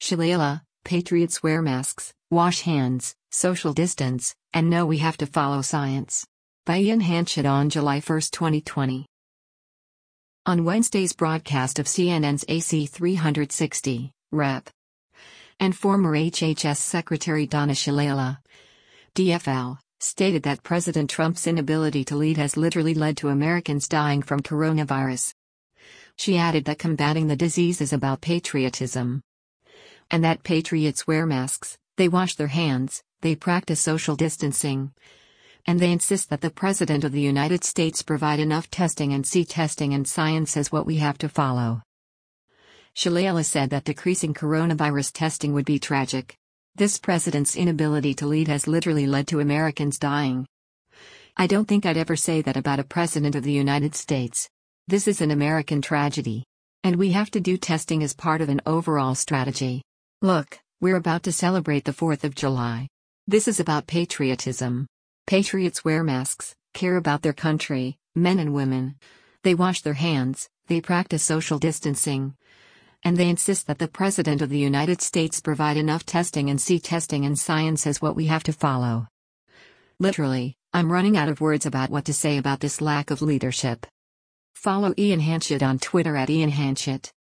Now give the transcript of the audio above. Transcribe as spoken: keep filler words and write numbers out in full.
Shalala, patriots wear masks, wash hands, social distance, and know we have to follow science. By Ian Hanchett on July first, twenty twenty. On Wednesday's broadcast of C N N's A C three sixty, Rep. and former H H S Secretary Donna Shalala, D F L, stated that President Trump's inability to lead has literally led to Americans dying from coronavirus. She added that combating the disease is about patriotism. And that patriots wear masks, they wash their hands, they practice social distancing. And they insist that the President of the United States provide enough testing and see testing and science as what we have to follow. Shalala said that decreasing coronavirus testing would be tragic. This president's inability to lead has literally led to Americans dying. I don't think I'd ever say that about a president of the United States. This is an American tragedy. And we have to do testing as part of an overall strategy. Look, we're about to celebrate the fourth of July. This is about patriotism. Patriots wear masks, care about their country, men and women. They wash their hands, they practice social distancing. And they insist that the President of the United States provide enough testing and see testing and science as what we have to follow. Literally, I'm running out of words about what to say about this lack of leadership. Follow Ian Hanchett on Twitter at Ian Hanchett.